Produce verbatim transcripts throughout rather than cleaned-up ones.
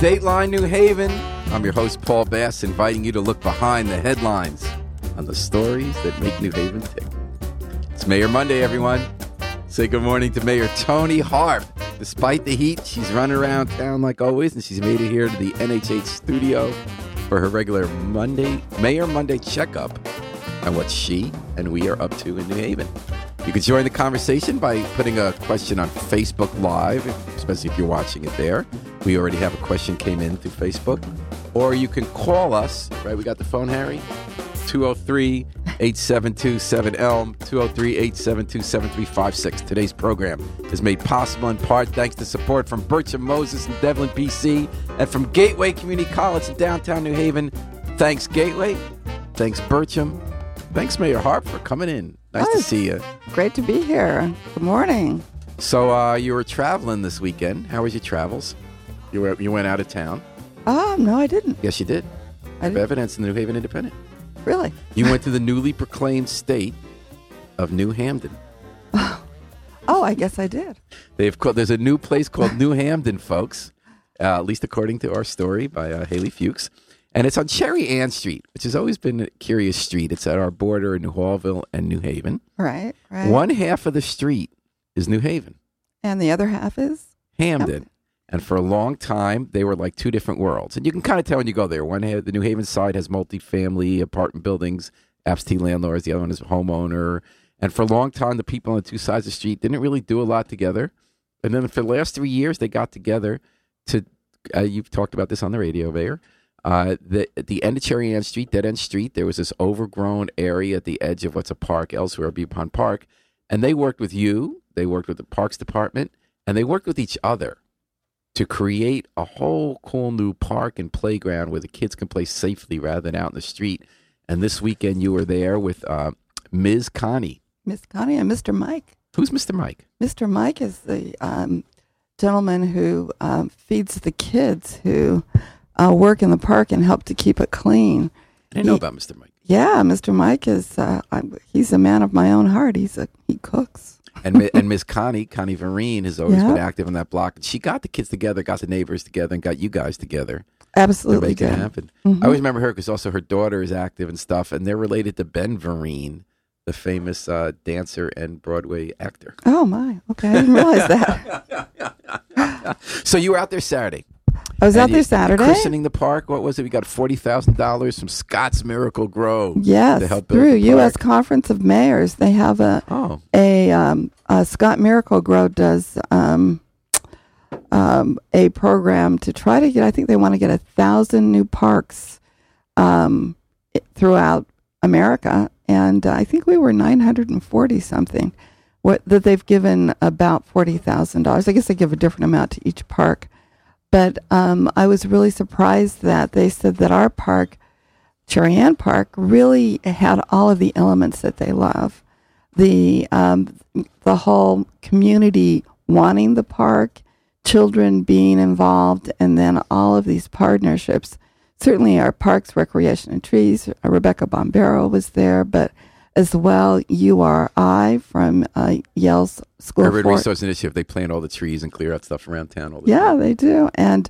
Dateline New Haven. I'm your host, Paul Bass, inviting you to look behind the headlines on the stories that make New Haven tick. It's Mayor Monday, everyone. Say good morning to Mayor Toni Harp. Despite the heat, she's running around town like always, and she's made it here to the N H H studio for her regular Monday, Mayor Monday checkup on what she and we are up to in New Haven. You can join the conversation by putting a question on Facebook Live, especially if you're watching it there. We already have a question came in through Facebook. Or you can call us, right? We got the phone, Harry? two oh three, eight seven two, seven E L M, two oh three, eight seven two, seven three five six. Today's program is made possible in part thanks to support from Bertram Moses and Devlin P C and from Gateway Community College in downtown New Haven. Thanks, Gateway. Thanks, Bertram. Thanks, Mayor Harp, for coming in. Nice oh, to see you. Great to be here. Good morning. So uh, you were traveling this weekend. How was your travels? You were you went out of town? Oh, no, I didn't. Yes, you did. I Have didn't. evidence in the New Haven Independent. Really? You went to the newly proclaimed state of New Hampden. Oh, I guess I did. They've called, there's a new place called New Hampden, folks, uh, at least according to our story by uh, Haley Fuchs. And it's on Cherry Ann Street, which has always been a curious street. It's at our border in New Hallville and New Haven. Right, right. One half of the street is New Haven. And the other half is? Hampden. And for a long time, they were like two different worlds. And you can kind of tell when you go there. One half, the New Haven side has multifamily apartment buildings, absentee landlords. The other one is a homeowner. And for a long time, the people on the two sides of the street didn't really do a lot together. And then for the last three years, they got together to, uh, you've talked about this on the radio, Mayor. Uh, the, at the end of Cherry Ann Street, Dead End Street, there was this overgrown area at the edge of what's a park elsewhere, Bee Pond Park. And they worked with you, they worked with the Parks Department, and they worked with each other to create a whole cool new park and playground where the kids can play safely rather than out in the street. And this weekend you were there with uh, Miz Connie. Miss Connie and Mister Mike. Who's Mister Mike? Mister Mike is the um, gentleman who um, feeds the kids who uh, work in the park and help to keep it clean. I didn't know about Mister Mike. Yeah, Mister Mike is, uh, I, he's a man of my own heart. He's a, he cooks. and and Miss Connie, Connie Vereen, has always Yeah. been active on that block. She got the kids together, got the neighbors together, and got you guys together Absolutely to make did. it happen. Mhm. I always remember her because also her daughter is active and stuff, and they're related to Ben Vereen, the famous uh, dancer and Broadway actor. Oh, my. Okay, I didn't realize that. So you were out there Saturday. I was And out you- there Saturday. Christening the park. What was it? We got forty thousand dollars from Scott's Miracle Grow. Yes, to help build through the U S park. Conference of Mayors, they have a Oh, a, um, a Scott Miracle Grow does um, um, a program to try to get. I think they want to get a thousand new parks um, i- throughout America, and uh, I think we were nine hundred and forty something. What that they've given about forty thousand dollars. I guess they give a different amount to each park, but um, I was really surprised that they said that our park, Cherry Ann Park, really had all of the elements that they love. The um, the whole community wanting the park, children being involved, and then all of these partnerships. Certainly our Parks, Recreation and Trees, uh, Rebecca Bombero was there, but as well U R I from uh, Yale's School Urban of Forest. Resource Initiative. They plant all the trees and clear out stuff around town all the Yeah, time. they do. And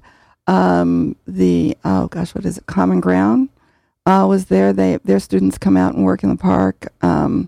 um, the, oh gosh, what is it? Common Ground uh, was there. They Their students come out and work in the park. Um,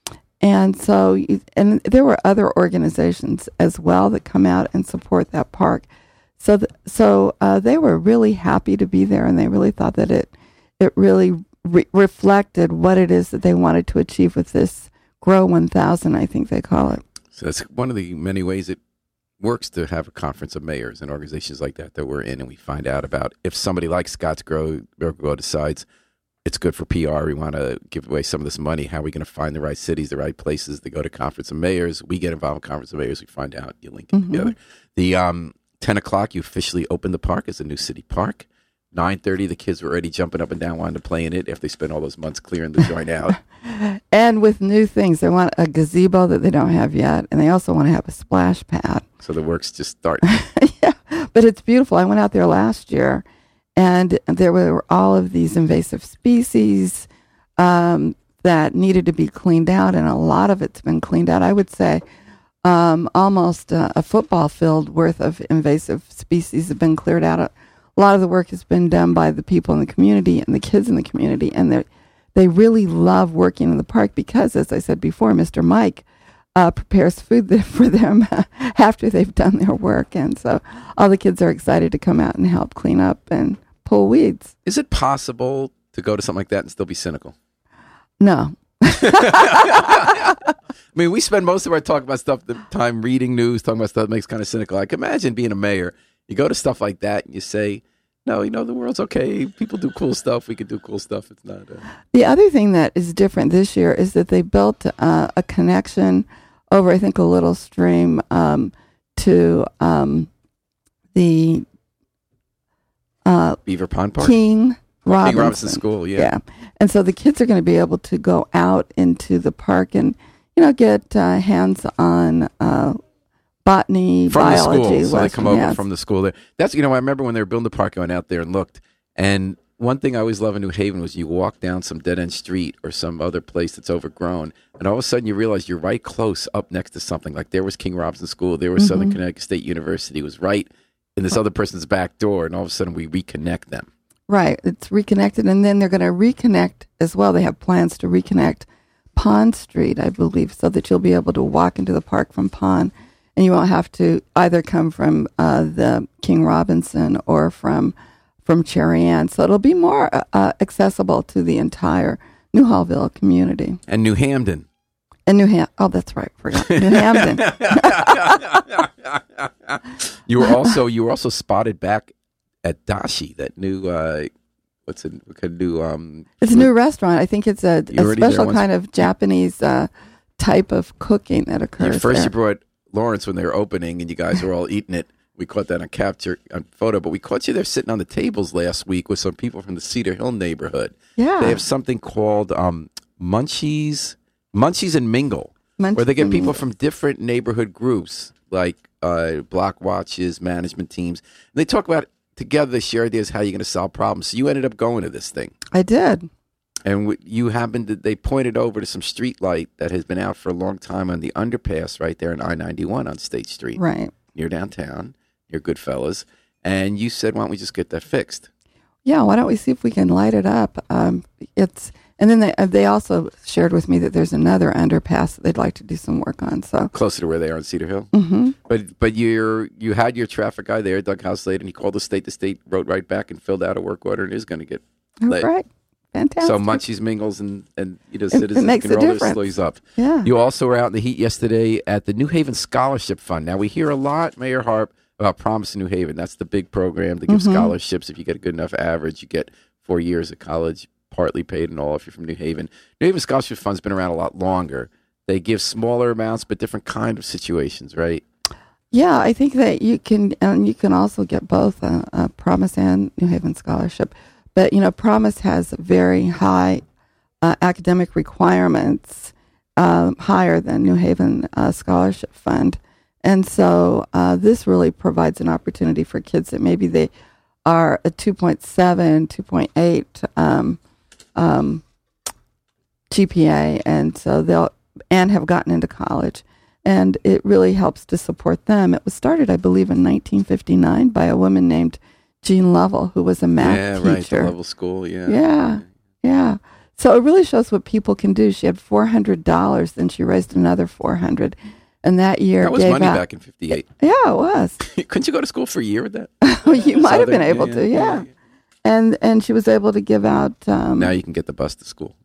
and so, you- and there were other organizations as well that come out and support that park. So, th- so uh, they were really happy to be there, and they really thought that it, it really re- reflected what it is that they wanted to achieve with this Grow one thousand, I think they call it. So that's one of the many ways it works to have a conference of mayors and organizations like that that we're in, and we find out about if somebody like Scott's Grow, Grow decides it's good for P R, we want to give away some of this money, how are we going to find the right cities, the right places to go to conference of mayors? We get involved in conference of mayors, we find out, you link it Mhm. together. The um, ten o'clock, you officially open the park as a new city park. nine thirty, the kids were already jumping up and down wanting to play in it after they spent all those months clearing the joint out. And with new things, they want a gazebo that they don't have yet, and they also want to have a splash pad. So the work's just starting. Yeah, but it's beautiful. I went out there last year, and there were all of these invasive species um, that needed to be cleaned out, and a lot of it's been cleaned out. I would say um, almost uh, a football field worth of invasive species have been cleared out. a lot of the work has been done by the people in the community and the kids in the community, and they they really love working in the park because, as I said before, Mister Mike uh, prepares food th- for them after they've done their work, and so all the kids are excited to come out and help clean up and pull weeds. Is it possible to go to something like that and still be cynical? No. I mean, we spend most of our talk about stuff, the time reading news, talking about stuff that makes kind of cynical. I can imagine being a mayor. You go to stuff like that and you say, no, you know, the world's okay. People do cool stuff. We can do cool stuff. It's not. Uh... The other thing that is different this year is that they built uh, a connection over, I think, a little stream um, to um, the uh, Beaver Pond Park? King Robinson. King Robinson School, yeah. Yeah. And so the kids are going to be able to go out into the park and, you know, get uh, hands-on uh, botany, from biology. the school, so they come over yes. from the school there. That's, you know, I remember when they were building the park, I went out there and looked, and one thing I always love in New Haven was you walk down some dead-end street or some other place that's overgrown, and all of a sudden you realize you're right close up next to something. Like there was King Robinson School, there was Mm-hmm. Southern Connecticut State University, it was right in this other person's back door, and all of a sudden we reconnect them. Right. It's reconnected, and then they're going to reconnect as well. They have plans to reconnect Pond Street, I believe, so that you'll be able to walk into the park from Pond, and you won't have to either come from uh, the King Robinson or from from Cherry Ann. So it'll be more uh, accessible to the entire New Hallville community. And New Hampden. And New Ham. Oh, that's right. Forgot New Hampden. You were also you were also spotted back at Dashi, that new uh, what's it? What kind of new? Um, It's a new restaurant. I think it's a, You a already there special once? kind of Japanese uh, type of cooking that occurs you first there. you brought Lawrence when they were opening, and you guys were all eating it. We caught that on capture on photo, but we caught you there sitting on the tables last week with some people from the Cedar Hill neighborhood. Yeah. They have something called um, Munchies, Munchies and Mingle, Munchies where they get and people Mingle. from different neighborhood groups, like uh, block watches, management teams. And they talk about together. They share ideas how you're going to solve problems. So you ended up going to this thing. I did. And w- you happened to, they pointed over to some street light that has been out for a long time on the underpass right there in I ninety-one on State Street, Right. near downtown, near Goodfellas. And you said, why don't we just get that fixed? Yeah, why don't we see if we can light it up? Um, it's and then they uh, they also shared with me that there's another underpass that they'd like to do some work on. So Closer to where they are in Cedar Hill. hmm But but you're, you had your traffic guy there, Doug Houslade, and he called the state. The state wrote right back and filled out a work order and is going to get oh, lit. right, fantastic. So Munchies, Mingles, and, and you know, It- it citizens makes can a roll their difference. sleeves up. Yeah. You also were out in the heat yesterday at the New Haven Scholarship Fund. Now, we hear a lot, Mayor Harp, about Promise in New Haven. That's the big program to give Mhm. scholarships. If you get a good enough average, you get four years of college, partly paid and all if you're from New Haven. New Haven Scholarship Fund's been around a lot longer. They give smaller amounts, but different kind of situations, right? Yeah, I think that you can, and you can also get both a, a Promise and New Haven scholarship. But you know, Promise has very high uh, academic requirements, um, higher than New Haven uh, Scholarship Fund, and so uh, this really provides an opportunity for kids that maybe they are a two point seven, two point eight um, um, G P A, and so they'll and have gotten into college. And it really helps to support them. It was started, I believe, in nineteen fifty-nine by a woman named Jean Lovell, who was a math yeah, teacher. right. The level school, yeah. Yeah, yeah. So it really shows what people can do. She had four hundred dollars, then she raised another four hundred dollars. And that year That was gave money out, back in fifty-eight. Yeah, it was. Couldn't you go to school for a year with that? You might have been Southern- able to, yeah. And and she was able to give out. Um, Now you can get the bus to school.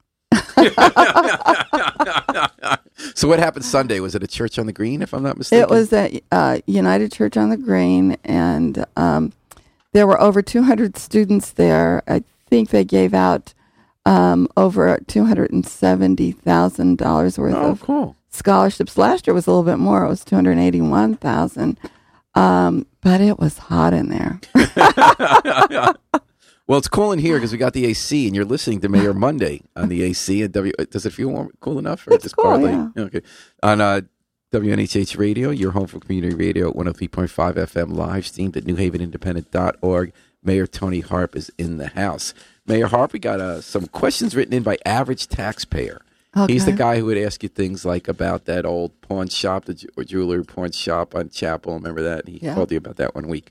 So what happened Sunday? Was it a church on the green, if I'm not mistaken? It was at uh, United Church on the Green, and um, there were over two hundred students there. I think they gave out um, over two hundred seventy thousand dollars worth Oh, of cool. scholarships. Last year was a little bit more. It was two hundred eighty-one thousand dollars. Um, but it was hot in there. Well, it's cool in here because we got the A C, and you're listening to Mayor Monday on the A C. And W, does it feel warm, cool enough, or It's just cool, partly? yeah. Okay. On uh, W N H H Radio, your home for community radio at one oh three point five F M, live streamed at new haven independent dot org. Mayor Tony Harp is in the house. Mayor Harp, we got uh, some questions written in by Average Taxpayer. Okay. He's the guy who would ask you things like about that old pawn shop, the ju- or jewelry pawn shop on Chapel. Remember that? He Yeah. called you about that one week.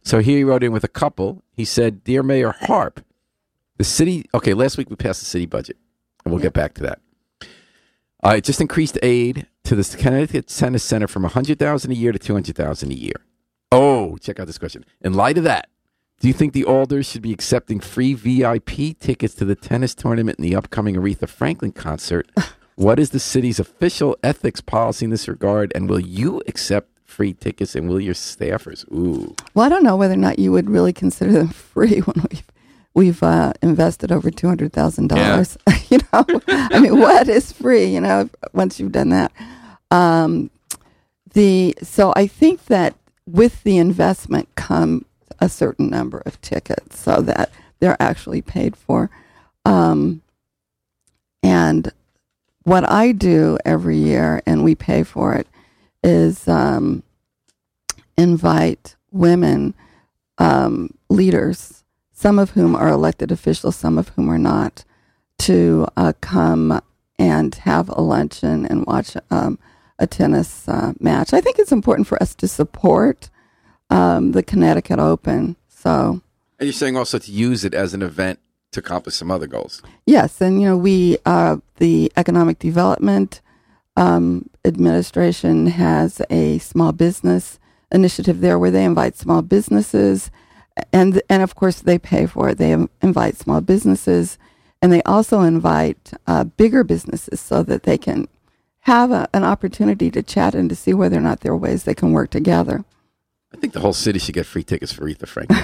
So here he wrote in with a couple. He said, Dear Mayor Harp, the city, okay, last week we passed the city budget, and we'll yeah. get back to that. Uh, it just increased aid to the Connecticut Tennis Center from one hundred thousand dollars a year to two hundred thousand dollars a year. Oh, check out this question. In light of that, do you think the Alders should be accepting free V I P tickets to the tennis tournament and the upcoming Aretha Franklin concert? What is the city's official ethics policy in this regard, and will you accept free tickets, and will your staffers? Ooh. Well, I don't know whether or not you would really consider them free when we've we've uh, invested over two hundred thousand yeah. dollars. You know, I mean, what is free? You know, once you've done that, um, the so I think that with the investment come a certain number of tickets, so that they're actually paid for, um, and what I do every year, and we pay for it, is um, invite women um, leaders, some of whom are elected officials, some of whom are not, to uh, come and have a luncheon and watch um, a tennis uh, match. I think it's important for us to support um, the Connecticut Open. So, and you're saying also to use it as an event to accomplish some other goals. Yes, and you know we uh, the Economic Development um, Administration has a small business initiative there where they invite small businesses, and and of course they pay for it. They invite small businesses, and they also invite uh, bigger businesses so that they can have a, an opportunity to chat and to see whether or not there are ways they can work together. I think the whole city should get free tickets for Aretha Franklin.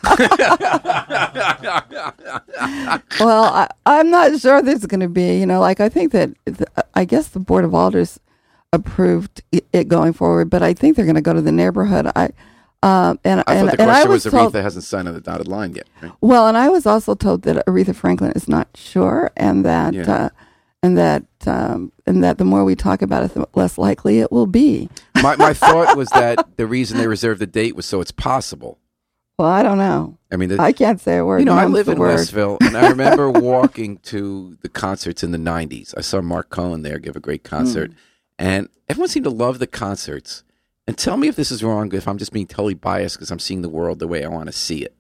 Well, I, I'm not sure there's going to be, you know, like I think that, the, I guess the Board of Alders approved it going forward, but I think they're going to go to the neighborhood. I uh, and I and, thought the and question I was, was told, Aretha hasn't signed on the dotted line yet. Right? Well, and I was also told that Aretha Franklin is not sure, and that yeah. uh, and that um, and that the more we talk about it, the less likely it will be. My my thought was that the reason they reserved the date was so it's possible. Well, I don't know. I mean, the, I can't say a word. You know, I Mum's live in word. Westville, and I remember walking to the concerts in the nineties. I saw Mark Cohen there give a great concert, mm. and everyone seemed to love the concerts. And tell me if this is wrong, if I'm just being totally biased because I'm seeing the world the way I want to see it.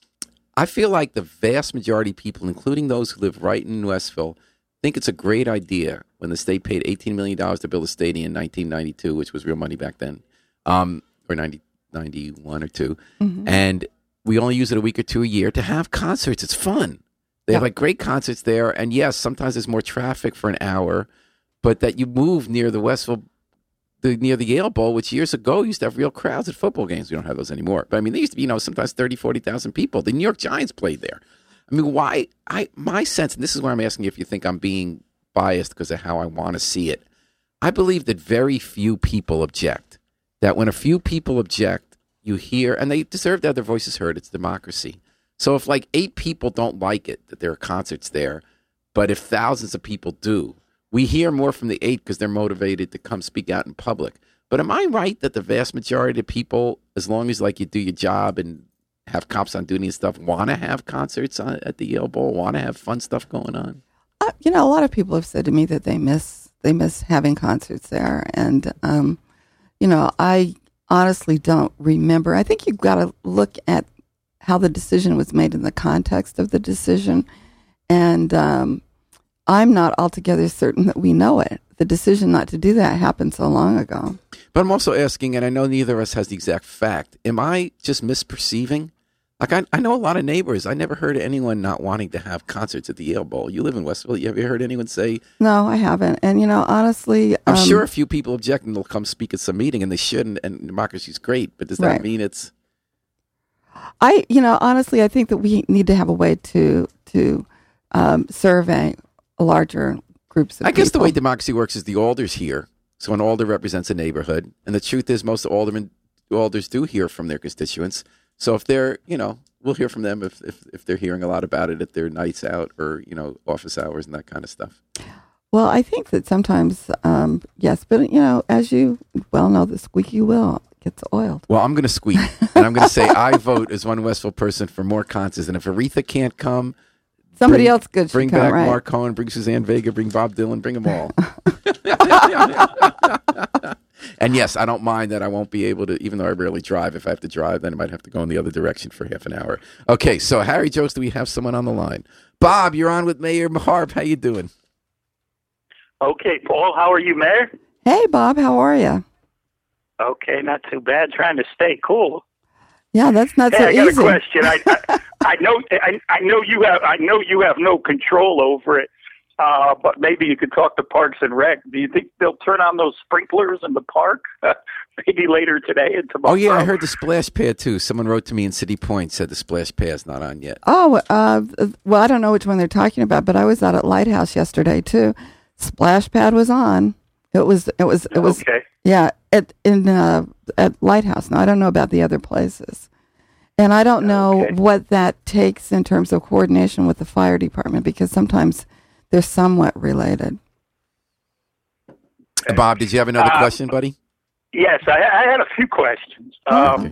I feel like the vast majority of people, including those who live right in Westville, think it's a great idea when the state paid eighteen million dollars to build a stadium in nineteen ninety-two, which was real money back then, um, or ninety, ninety-one or two. Mm-hmm. And we only use it a week or two a year to have concerts. It's fun. They yeah. have like great concerts there. And yes, sometimes there's more traffic for an hour, but that you move near the Westville, the, near the Yale Bowl, which years ago used to have real crowds at football games. We don't have those anymore. But I mean, they used to be, you know, sometimes thirty, forty thousand people. The New York Giants played there. I mean, why? I my sense, and this is where I'm asking you if you think I'm being biased because of how I want to see it. I believe that very few people object. That when a few people object, you hear, and they deserve to have their voices heard. It's democracy. So if like eight people don't like it, that there are concerts there, but if thousands of people do, we hear more from the eight because they're motivated to come speak out in public. But am I right that the vast majority of people, as long as like you do your job and have cops on duty and stuff, want to have concerts on, at the Yale Bowl, want to have fun stuff going on? Uh, you know, a lot of people have said to me that they miss they miss having concerts there, and um, you know, I honestly don't remember. I think you've got to look at how the decision was made in the context of the decision, and um, I'm not altogether certain that we know it. The decision not to do that happened so long ago. But I'm also asking, and I know neither of us has the exact fact, am I just misperceiving? Like, I, I know a lot of neighbors. I never heard of anyone not wanting to have concerts at the Yale Bowl. You live in Westville. You, have you heard anyone say? No, I haven't. And, you know, honestly. I'm um, sure a few people object and they'll come speak at some meeting, and they should, and, and democracy's great. But does that right. mean it's. I, you know, honestly, I think that we need to have a way to, to um, survey larger groups of I people. guess the way democracy works is the alders hear. So an alder represents a neighborhood. And the truth is most aldermen, alders do hear from their constituents. So if they're, you know, we'll hear from them if, if, if they're hearing a lot about it at their nights out or, you know, office hours and that kind of stuff. Well, I think that sometimes, um, yes, but, you know, as you well know, the squeaky wheel gets oiled. Well, I'm going to squeak, and I'm going to say I vote as one Westville person for more concerts. And if Aretha can't come, somebody bring, else good should bring come, back right? Mark Cohen, bring Suzanne Vega, bring Bob Dylan, bring them all. And yes, I don't mind that I won't be able to, even though I rarely drive. If I have to drive, then I might have to go in the other direction for half an hour. Okay, so Harry jokes, do we have someone on the line? Bob, you're on with Mayor Harp. How you doing? Okay, Paul, how are you, Mayor? Hey, Bob, how are you? Okay, not too bad. Trying to stay cool. Yeah, that's not hey, so I got easy. a question. I, I, I know, I, I know you have, I know you have no control over it. Uh, but maybe you could talk to Parks and Rec. Do you think they'll turn on those sprinklers in the park? Maybe later today and tomorrow. Oh yeah, I heard the splash pad too. Someone wrote to me in City Point, said the splash pad's not on yet. Oh, uh, well, I don't know which one they're talking about, but I was out at Lighthouse yesterday too. Splash pad was on. It was, it was, it was. Okay. Yeah, at in uh, at Lighthouse. Now I don't know about the other places, and I don't know Okay. what that takes in terms of coordination with the fire department, because sometimes they're somewhat related. Uh, Bob, did you have another Uh, question, buddy? Yes, I, I had a few questions. Oh, Um,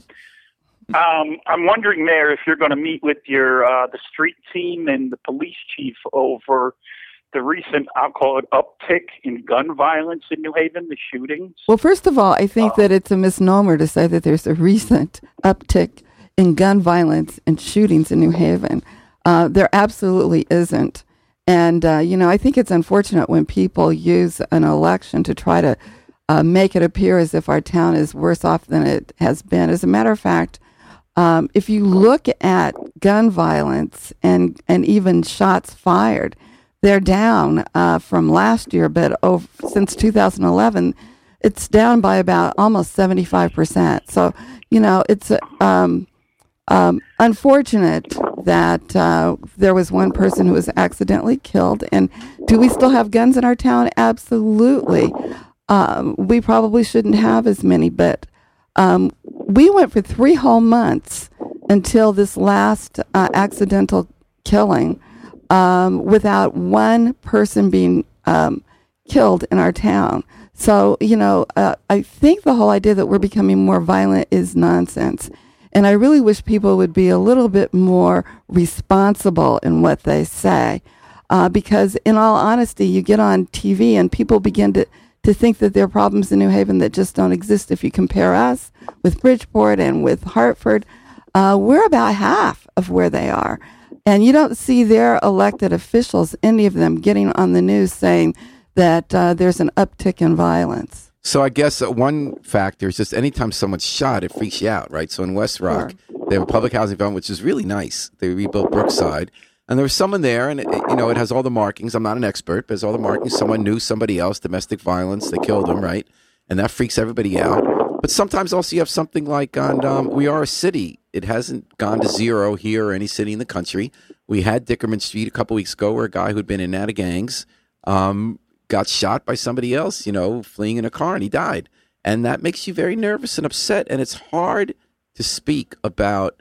um, I'm wondering, Mayor, if you're going to meet with your uh, the street team and the police chief over the recent, I'll call it, uptick in gun violence in New Haven, the shootings. Well, first of all, I think that it's a misnomer to say that there's a recent uptick in gun violence and shootings in New Haven. Uh, there absolutely isn't. And, uh, you know, I think it's unfortunate when people use an election to try to uh, make it appear as if our town is worse off than it has been. As a matter of fact, um, if you look at gun violence and, and even shots fired, they're down uh, from last year, but over, since two thousand eleven, it's down by about almost seventy-five percent. So, you know, it's um, um, unfortunate that uh, there was one person who was accidentally killed. And do we still have guns in our town? Absolutely. Um, we probably shouldn't have as many, but um, we went for three whole months until this last uh, accidental killing um, without one person being um, killed in our town. So, you know, uh, I think the whole idea that we're becoming more violent is nonsense. And I really wish people would be a little bit more responsible in what they say. Uh, because in all honesty, you get on T V and people begin to, to think that there are problems in New Haven that just don't exist. If you compare us with Bridgeport and with Hartford, uh, we're about half of where they are. And you don't see their elected officials, any of them, getting on the news saying that uh, there's an uptick in violence. So I guess uh, one factor is just anytime someone's shot, it freaks you out, right? So in West Rock, Sure. they have a public housing development, which is really nice. They rebuilt Brookside. And there was someone there, and, it, you know, it has all the markings. I'm not an expert, but it has all the markings. Someone knew somebody else, domestic violence. They killed him, right? And that freaks everybody out. But sometimes also you have something like on um, We Are a City. It hasn't gone to zero here or any city in the country. We had Dickerman Street a couple weeks ago where a guy who'd been in and out of gangs um, got shot by somebody else, you know, fleeing in a car, and he died. And that makes you very nervous and upset. And it's hard to speak about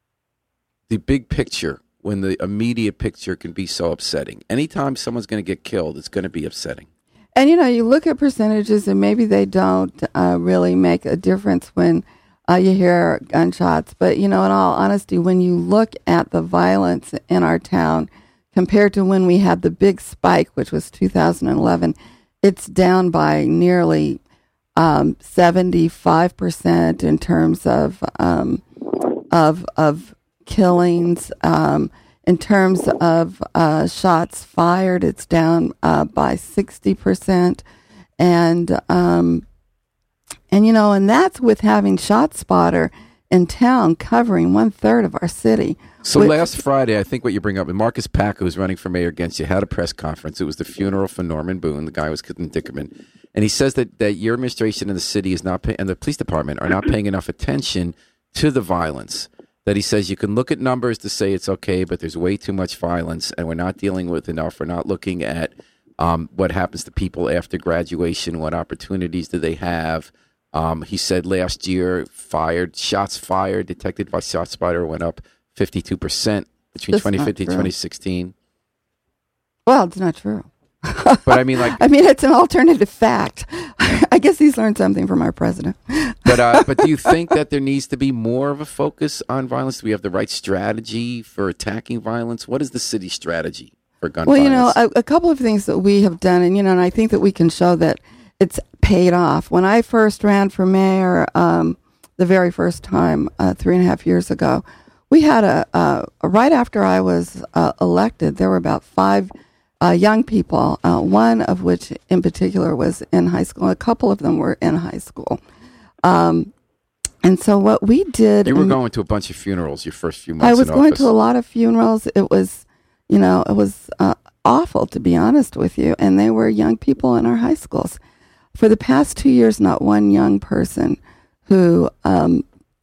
the big picture when the immediate picture can be so upsetting. Anytime someone's going to get killed, it's going to be upsetting. And, you know, you look at percentages and maybe they don't uh, really make a difference when uh, you hear gunshots. But, you know, in all honesty, when you look at the violence in our town compared to when we had the big spike, which was two thousand eleven, it's down by nearly um, seventy-five percent in terms of um, of of killings. Um, in terms of uh, shots fired, it's down uh, by sixty percent. And, um, and, you know, and that's with having ShotSpotter in town covering one third of our city. So which, last Friday, I think what you bring up, and Marcus Pack, who's running for mayor against you, had a press conference. It was the funeral for Norman Boone. The guy was killed in Dickerman. And he says that, that your administration and the city is not pay- and the police department are not paying enough attention to the violence. That he says you can look at numbers to say it's okay, but there's way too much violence, and we're not dealing with enough. We're not looking at um, what happens to people after graduation, what opportunities do they have. Um, he said last year, fired shots fired detected by ShotSpotter went up fifty-two percent between That's twenty not fifteen and true. twenty sixteen. well, it's not true. But I mean, like, I mean, it's an alternative fact. I guess he's learned something from our president. but uh, but do you think that there needs to be more of a focus on violence? Do we have the right strategy for attacking violence? What is the city's strategy for gun Well, violence? you know, a, a couple of things that we have done, and, you know, and I think that we can show that it's paid off. When I first ran for mayor, um, the very first time, uh, three and a half years ago, we had a, uh, right after I was uh, elected, there were about five uh, young people, uh, one of which in particular was in high school. A couple of them were in high school. Um, and so what we did... You were going to a bunch of funerals your first few months I was in going office. to a lot of funerals. It was, you know, it was uh, awful, to be honest with you. And they were young people in our high schools. For the past two years, not one young person who um,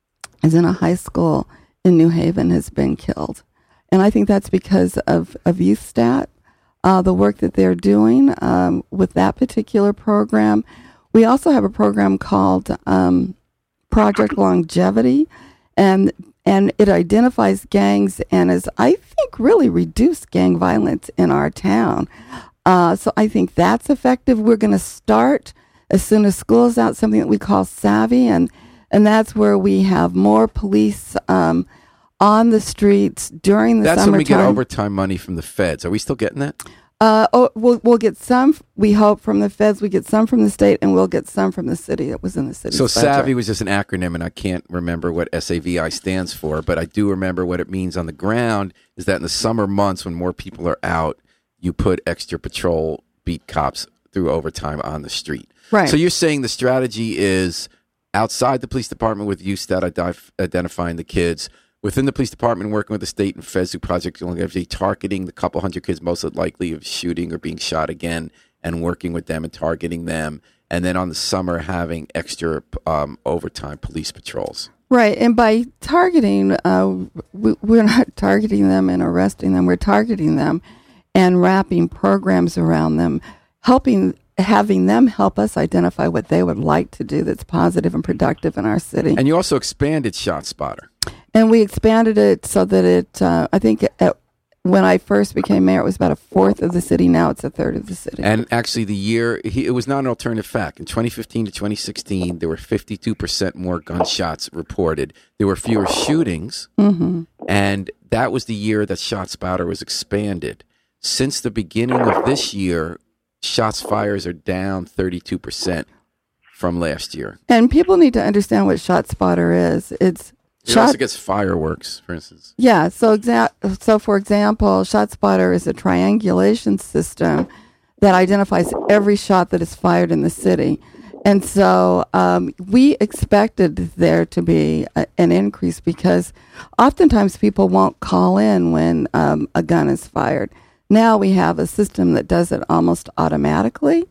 is in a high school in New Haven has been killed. And I think that's because of, of YouthStat, uh, the work that they're doing um, with that particular program. We also have a program called um, Project Longevity, and and it identifies gangs and has, I think, really reduced gang violence in our town. Uh, so I think that's effective. We're going to start as soon as school is out, something that we call Savvy, and And that's where we have more police um, on the streets during the That's summertime. when we get overtime money from the feds. Are we still getting that? Uh, oh, we'll, we'll get some, we hope, from the feds. We get some from the state, and we'll get some from the city that was in the city. So Savvy was just an acronym, and I can't remember what S A V I stands for, but I do remember what it means on the ground is that in the summer months when more people are out, you put extra patrol beat cops through overtime on the street. Right. So you're saying the strategy is outside the police department with YouthStat idif- identifying the kids, within the police department working with the state and feds through Project Longevity, targeting the couple hundred kids most likely of shooting or being shot again and working with them and targeting them. And then on the summer having extra um, overtime police patrols. Right. And by targeting, uh, we, we're not targeting them and arresting them. We're targeting them and wrapping programs around them, helping having them help us identify what they would like to do that's positive and productive in our city. And you also expanded ShotSpotter. And we expanded it so that it, uh, I think at, when I first became mayor, it was about a fourth of the city. Now it's a third of the city. And actually the year, he, it was not an alternative fact. In twenty fifteen to twenty sixteen, there were fifty-two percent more gunshots reported. There were fewer shootings. Mm-hmm. And that was the year that ShotSpotter was expanded. Since the beginning of this year, shots fires are down thirty-two percent from last year. And people need to understand what ShotSpotter is. It's It shot- also gets fireworks, for instance. Yeah, so exa- so for example, ShotSpotter is a triangulation system that identifies every shot that is fired in the city. And so um, we expected there to be a, an increase because oftentimes people won't call in when um, a gun is fired. Now we have a system that does it almost automatically.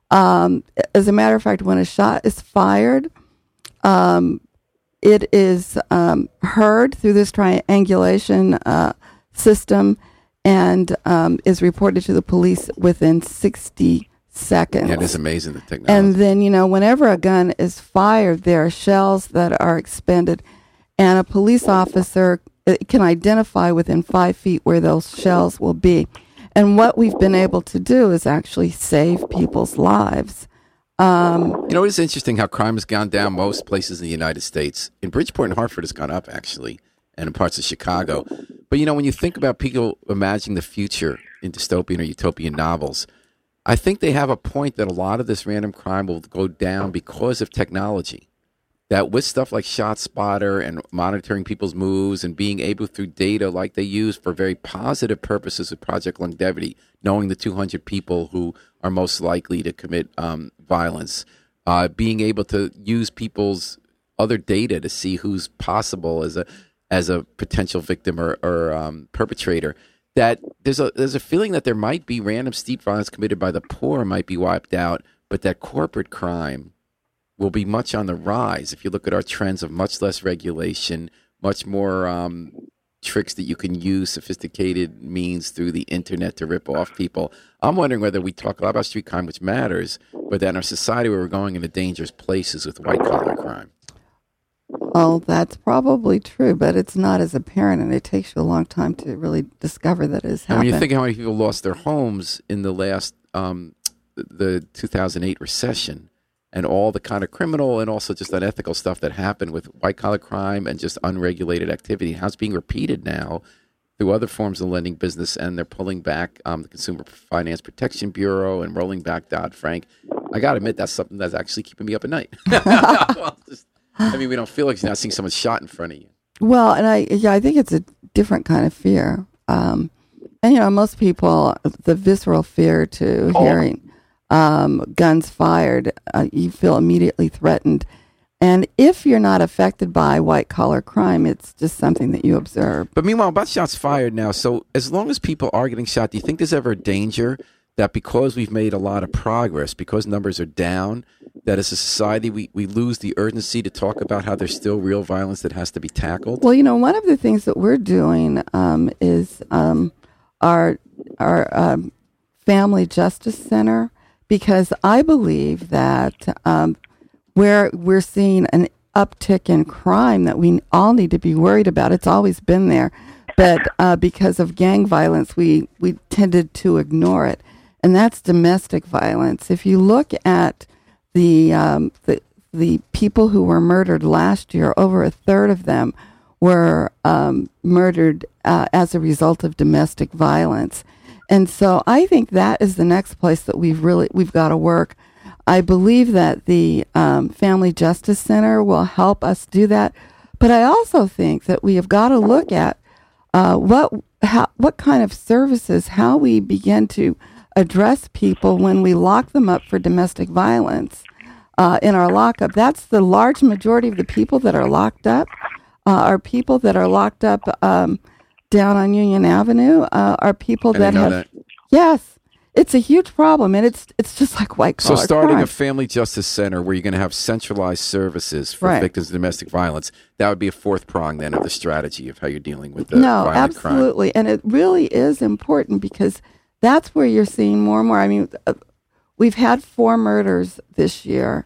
Um, as a matter of fact, when a shot is fired, um, it is um, heard through this triangulation uh, system and um, is reported to the police within sixty seconds. Yeah, it is amazing, the technology. And then, you know, whenever a gun is fired, there are shells that are expended, and a police officer can identify within five feet where those shells will be. And what we've been able to do is actually save people's lives. Um, you know, it's interesting how crime has gone down most places in the United States. In Bridgeport and Hartford, it's gone up, actually, and in parts of Chicago. But, you know, when you think about people imagining the future in dystopian or utopian novels, I think they have a point that a lot of this random crime will go down because of technology. That with stuff like ShotSpotter and monitoring people's moves and being able through data like they use for very positive purposes of Project Longevity, knowing the two hundred people who are most likely to commit um, violence, uh, being able to use people's other data to see who's possible as a as a potential victim or, or um, perpetrator, that there's a there's a feeling that there might be random street violence committed by the poor might be wiped out, but that corporate crime will be much on the rise if you look at our trends of much less regulation, much more um, tricks that you can use, sophisticated means through the internet to rip off people. I'm wondering whether we talk a lot about street crime, which matters, but then our society where we're going into dangerous places with white-collar crime. Well, that's probably true, but it's not as apparent, and it takes you a long time to really discover that it has And happened. when you think how many people lost their homes in the last, um, the two thousand eight recession, and all the kind of criminal and also just unethical stuff that happened with white-collar crime and just unregulated activity, how it's being repeated now through other forms of lending business, and they're pulling back um, the Consumer Finance Protection Bureau and rolling back Dodd-Frank. I got to admit, that's something that's actually keeping me up at night. Well, just, I mean, we don't feel like you're not seeing someone shot in front of you. Well, and I, yeah, I think it's a different kind of fear. Um, and, you know, most people, the visceral fear to Oh. hearing um, guns fired, uh, you feel immediately threatened. And if you're not affected by white-collar crime, it's just something that you observe. But meanwhile, about shots fired now, so as long as people are getting shot, do you think there's ever a danger that because we've made a lot of progress, because numbers are down, that as a society we, we lose the urgency to talk about how there's still real violence that has to be tackled? Well, you know, one of the things that we're doing um, is um, our our um, Family Justice Center, because I believe that um, where we're seeing an uptick in crime that we all need to be worried about. It's always been there, but uh, because of gang violence, we, we tended to ignore it, and that's domestic violence. If you look at the um, the the people who were murdered last year, over a third of them were um, murdered uh, as a result of domestic violence. And so I think that is the next place that we've really we've got to work. I believe that the um, Family Justice Center will help us do that, but I also think that we have got to look at uh, what how, what kind of services, how we begin to address people when we lock them up for domestic violence uh, in our lockup. That's the large majority of the people that are locked up uh, are people that are locked up um, down on Union Avenue, uh, are people I didn't that know have, that. yes, it's a huge problem, and it's it's just like white So collar starting crime. a family justice center where you're going to have centralized services for Right. victims of domestic violence, that would be a fourth prong then of the strategy of how you're dealing with the No, violent crime. absolutely. And it really is important because that's where you're seeing more and more. I mean, uh, we've had four murders this year,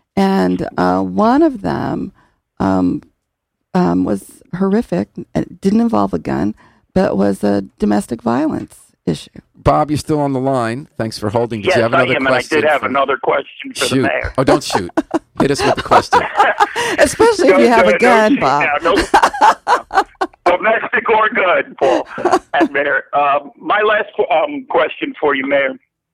and uh, one of them um, um, was horrific. It didn't involve a gun, but was a domestic violence issue. Bob, you're still on the line. Thanks for holding. Did Yes, you have I another am, and I question? did have for- another question for Shoot. the mayor. Oh, don't shoot. Hit us with the question. Especially if No, you have no, a gun, no, Bob. yeah, no, domestic or good, Paul and Mayor. Um, my last um, question for you, Mayor,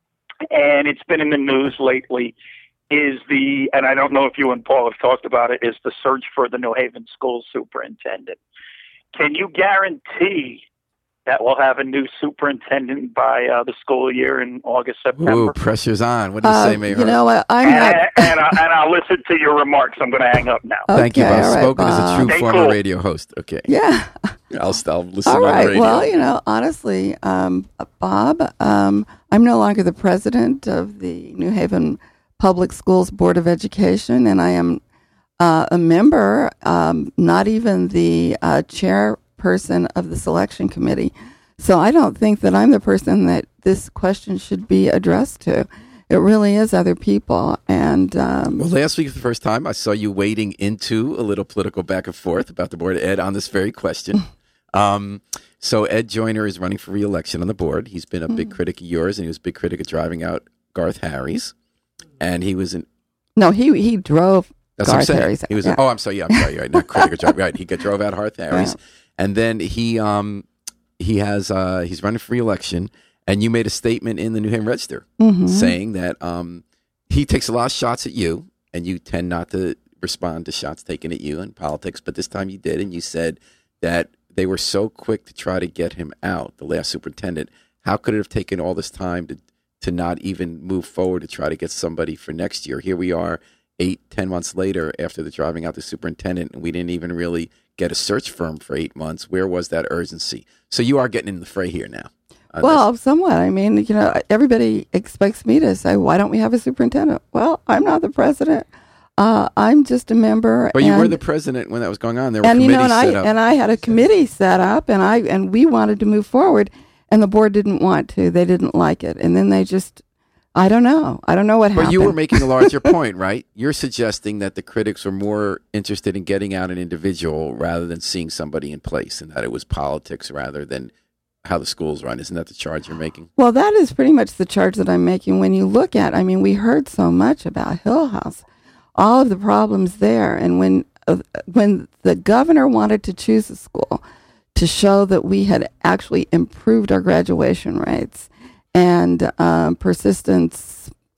and it's been in the news lately, is the, and I don't know if you and Paul have talked about it, is the search for the New Haven school superintendent. Can you guarantee that we'll have a new superintendent by uh, the school year in August, September? Ooh, pressure's on. What do you Uh, say, Mayor? you know, I, I'm and, not. and, I, and I'll listen to your remarks. I'm going to hang up now. Thank you, Okay, Bob. all right, Spoken as a true Bob. Stay former cool. radio host. Okay. Yeah. I'll, I'll listen All on the right. radio. Well, you know, honestly, um, Bob, um, I'm no longer the president of the New Haven Public Schools Board of Education, and I am uh, a member, um, not even the uh, chairperson of the selection committee. So I don't think that I'm the person that this question should be addressed to. It really is other people. And um, Well, last week for the first time, I saw you wading into a little political back and forth about the board, Ed, on this very question. um, so Ed Joyner is running for re-election on the board. He's been a big critic of yours, and he was a big critic of driving out Garth Harries. And he was in... no, he he drove That's what I'm Garth saying. Harries. He was. Yeah. Oh, I'm sorry. Yeah, I'm sorry. Right, not critic or driving. Right, he got drove out Garth Harries, and then he um he has uh he's running for re-election, and you made a statement in the New Haven Register Mhm. saying that um he takes a lot of shots at you, and you tend not to respond to shots taken at you in politics, but this time you did, and you said that they were so quick to try to get him out, the last superintendent. How could it have taken all this time to to not even move forward to try to get somebody for next year? Here we are, eight, ten months later after the driving out the superintendent, and we didn't even really get a search firm for eight months. Where was that urgency? So you are getting in the fray here now. on Well, this. somewhat. I mean, you know, everybody expects me to say, why don't we have a superintendent? Well, I'm not the president. Uh, I'm just a member. But you were and- the president when that was going on. There were and you committees know, and I set up. and I had a committee set up, and I and we wanted to move forward, and the board didn't want to. They didn't like it, and then they just, I don't know, I don't know what But happened. you were making a larger point, right? You're suggesting that the critics were more interested in getting out an individual rather than seeing somebody in place, and that it was politics rather than how the schools run. Isn't that the charge you're making? Well, that is pretty much the charge that I'm making. When you look at, I mean, we heard so much about Hill House, all of the problems there, and when uh, when the governor wanted to choose a school to show that we had actually improved our graduation rates and um, persistence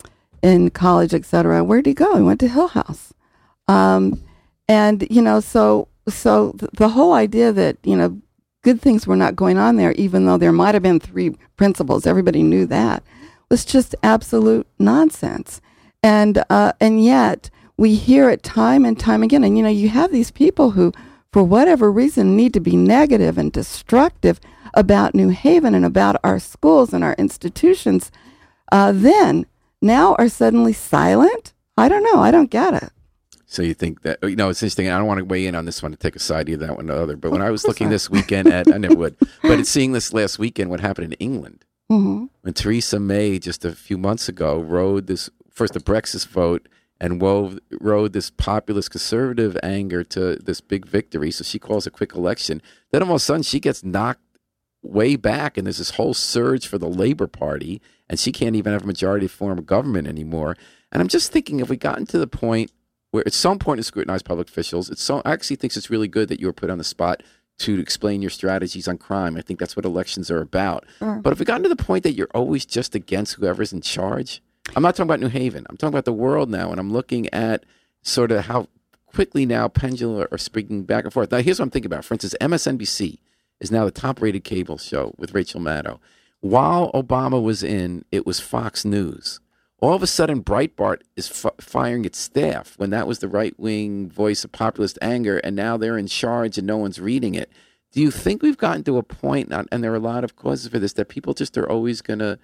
in college, et cetera. Where'd he go? He went to Hill House. Um, and, you know, so so th- the whole idea that, you know, good things were not going on there, even though there might have been three principals, everybody knew that, was just absolute nonsense. And uh, and yet we hear it time and time again. And, you know, you have these people who, for whatever reason, need to be negative and destructive about New Haven and about our schools and our institutions, uh, then now are suddenly silent? I don't know. I don't get it. So you think that, you know, it's interesting. I don't want to weigh in on this one to take a side either that one or the other. But when I was looking this weekend at, I never would, but it's seeing this last weekend, what happened in England. Mm-hmm. When Theresa May, just a few months ago, rode this, first the Brexit vote, and wove, rode this populist conservative anger to this big victory. So she calls a quick election. Then all of a sudden she gets knocked way back, and there's this whole surge for the Labour Party, and she can't even have a majority form of government anymore. And I'm just thinking, if we gotten to the point where it's so important to scrutinize public officials, it's so I actually think it's really good that you were put on the spot to explain your strategies on crime. I think that's what elections are about. Sure. But if we gotten to the point that you're always just against whoever's in charge, I'm not talking about New Haven. I'm talking about the world now, and I'm looking at sort of how quickly now pendulum are speaking back and forth. Now, here's what I'm thinking about. For instance, M S N B C is now the top-rated cable show with Rachel Maddow. While Obama was in, it was Fox News. All of a sudden, Breitbart is f- firing its staff when that was the right-wing voice of populist anger, and now they're in charge and no one's reading it. Do you think we've gotten to a point, and there are a lot of causes for this, that people just are always going to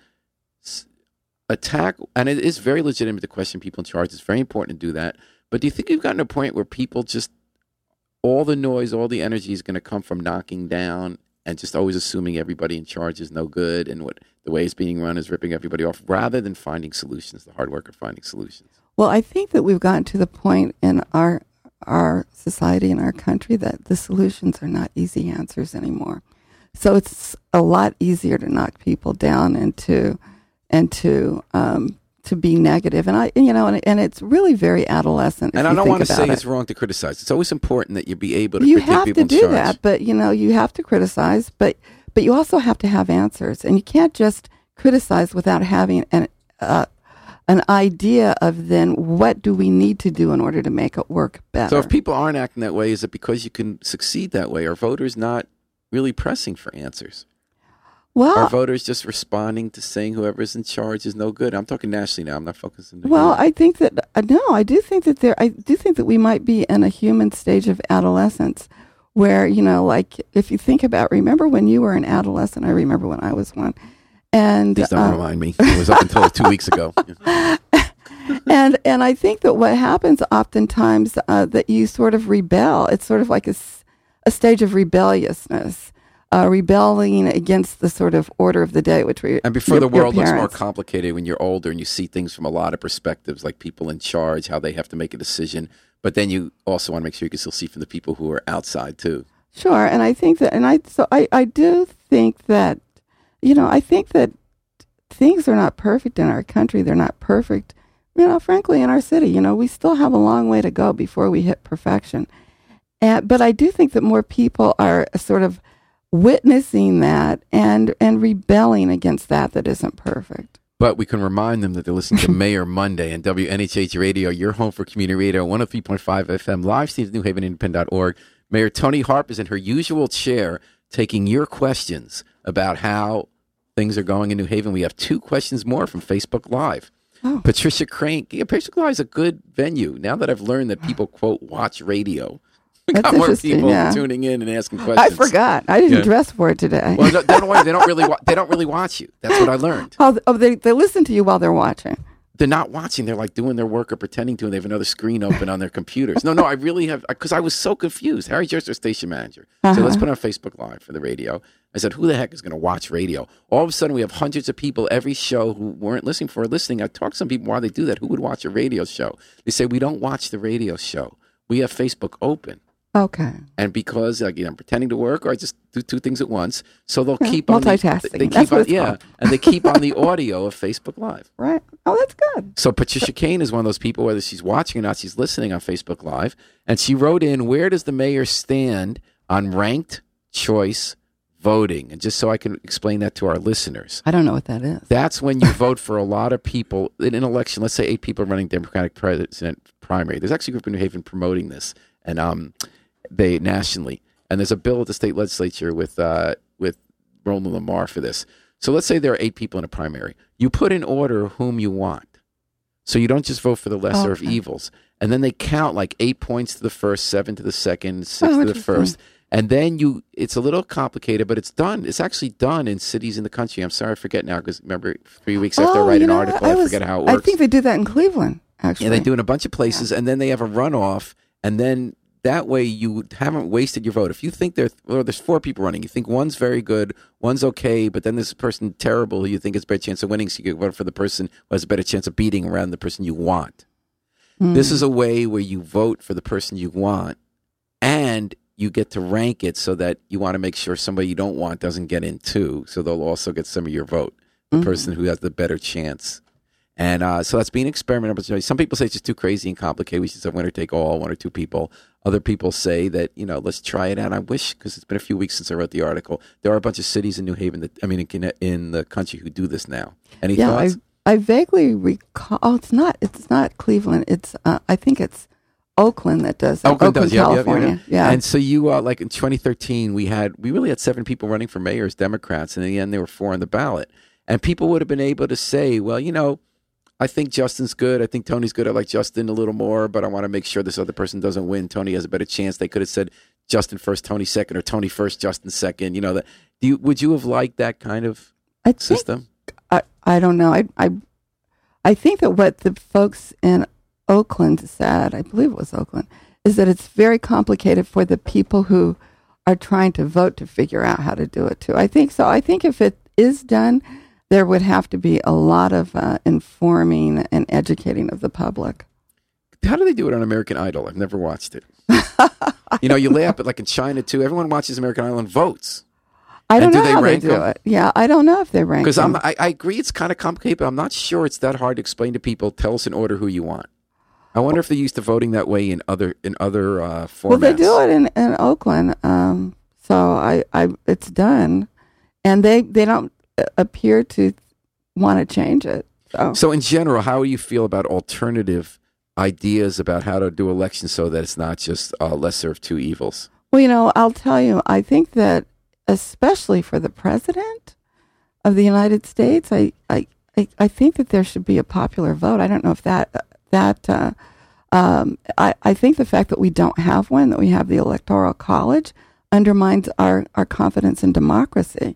attack? And it is very legitimate to question people in charge. It's very important to do that. But do you think we've gotten to a point where people just, all the noise, all the energy is going to come from knocking down and just always assuming everybody in charge is no good and what the way it's being run is ripping everybody off, rather than finding solutions, the hard work of finding solutions? Well, I think that we've gotten to the point in our our society and our country that the solutions are not easy answers anymore. So it's a lot easier to knock people down and to and to um, to be negative. And I, you know, and, and it's really very adolescent. And if I you don't think want to about say it. it's wrong to criticize. It's always important that you be able to You critique have people to do in charge. that, but you know, you have to criticize, but but you also have to have answers, and you can't just criticize without having an uh, an idea of then what do we need to do in order to make it work better. So if people aren't acting that way, is it because you can succeed that way? Are voters not really pressing for answers? well, Are voters just responding to saying whoever's in charge is no good? I'm talking nationally now. I'm not focusing. on Well, here. I think that uh, no, I do think that there. I do think that we might be in a human stage of adolescence, where you know, like if you think about, remember when you were an adolescent? I remember when I was one, and Please don't um, remind me. It was up until two weeks ago. and and I think that what happens oftentimes uh, that you sort of rebel. It's sort of like a, s- a stage of rebelliousness, uh, rebelling against the sort of order of the day, which we And before your, the world your looks more parents. complicated when you're older and you see things from a lot of perspectives, like people in charge, how they have to make a decision. But then you also want to make sure you can still see from the people who are outside too. Sure, and I think that, and I so I, I do think that, you know, I think that things are not perfect in our country. They're not perfect, you know, frankly, in our city. You know, we still have a long way to go before we hit perfection. And but I do think that more people are sort of witnessing that and and rebelling against that that isn't perfect. But we can remind them that they're listening to Mayor Monday and W N H H Radio, your home for community radio, one oh three point five F M, live streams at new haven independent dot org. Mayor Toni Harp is in her usual chair taking your questions about how things are going in New Haven. We have two questions more from Facebook Live. Oh. Patricia Crane. Yeah, Facebook Live is a good venue. Now that I've learned that people, quote, watch radio, we That's got more interesting, people yeah. tuning in and asking questions. I forgot. I didn't Yeah. dress for it today. Well, no, they don't, worry, they don't really. Wa- they don't really watch you. That's what I learned. oh, th- oh, they they listen to you while they're watching. They're not watching. They're like doing their work or pretending to, and they have another screen open on their computers. No, no, I really have, because I was so confused. Harry Jer's our station manager. So Uh-huh. let's put on Facebook Live for the radio. I said, who the heck is going to watch radio? All of a sudden, we have hundreds of people every show who weren't listening for listening. I talked to some people why they do that. Who would watch a radio show? They say, we don't watch the radio show. We have Facebook open. Okay. And because like, you know, I'm pretending to work, or I just do two things at once, so they'll Yeah, keep on the, multitasking. they keep That's what on, it's yeah, called. and they keep on the audio of Facebook Live. Right. Oh, that's good. So Patricia Kane is one of those people, whether she's watching or not, she's listening on Facebook Live, and she wrote in, where does the mayor stand on ranked choice voting. And just so I can explain that to our listeners, I don't know what that is. that's when you vote for a lot of people in an election. Let's say eight people are running Democratic president primary. There's actually a group in New Haven promoting this, and um, they nationally. And there's a bill at the state legislature with uh, with Roland Lamar for this. So let's say there are eight people in a primary. You put in order whom you want. So you don't just vote for the lesser okay. of evils. And then they count like eight points to the first, seven to the second, six oh, to the first. And then you, it's a little complicated, but it's done. It's actually done in cities in the country. I'm sorry, I forget now because remember three weeks after oh, I write you an know, article, I, I, was, forget how it works. I think they do that in Cleveland, actually. Yeah, they do it in a bunch of places, yeah. And then they have a runoff, and then that way you haven't wasted your vote. If you think there, well, there's four people running, you think one's very good, one's okay, but then there's a person terrible who you think has a better chance of winning, so you can vote for the person who has a better chance of beating around the person you want. Mm. This is a way where you vote for the person you want, and you get to rank it so that you want to make sure somebody you don't want doesn't get in too, so they'll also get some of your vote, the mm-hmm. person who has the better chance. And uh, so that's being experimented. Some people say it's just too crazy and complicated. We should have winner take all, one or two people. Other people say that, you know, let's try it out. I wish, because it's been a few weeks since I wrote the article, there are a bunch of cities in New Haven, that I mean, in, in the country who do this now. Any yeah, thoughts? I, I vaguely recall, oh, it's not, it's not Cleveland. It's, uh, I think it's Oakland that does it. Oakland, Oakland does, yeah, California. Yeah, yeah, yeah. yeah. And so you, uh, like in twenty thirteen, we had, we really had seven people running for mayor as Democrats, and in the end, there were four on the ballot. And people would have been able to say, well, you know, I think Justin's good. I think Tony's good. I like Justin a little more, but I want to make sure this other person doesn't win. Tony has a better chance. They could have said Justin first, Tony second, or Tony first, Justin second. You know that. Do you, would you have liked that kind of I think, system? I I don't know. I I I think that what the folks in Oakland said, I believe it was Oakland, is that it's very complicated for the people who are trying to vote to figure out how to do it too. I think so. I think if it is done, there would have to be a lot of uh, informing and educating of the public. How do they do it on American Idol? I've never watched it. You know, you laugh, but like in China too, everyone watches American Idol and votes. I don't and know do they how rank they do them? it. Yeah, I don't know if they rank Because them. I'm, I, I agree it's kind of complicated, but I'm not sure it's that hard to explain to people. Tell us in order who you want. I wonder if they're used to voting that way in other in other uh, formats. Well, they do it in, in Oakland, um, so I, I it's done, and they, they don't appear to want to change it. So. so in general, how do you feel about alternative ideas about how to do elections so that it's not just a lesser of two evils? Well, you know, I'll tell you, I think that especially for the president of the United States, I, I, I, I think that there should be a popular vote. I don't know if that, that uh, um, I, I think the fact that we don't have one, that we have the Electoral College, undermines our, our confidence in democracy.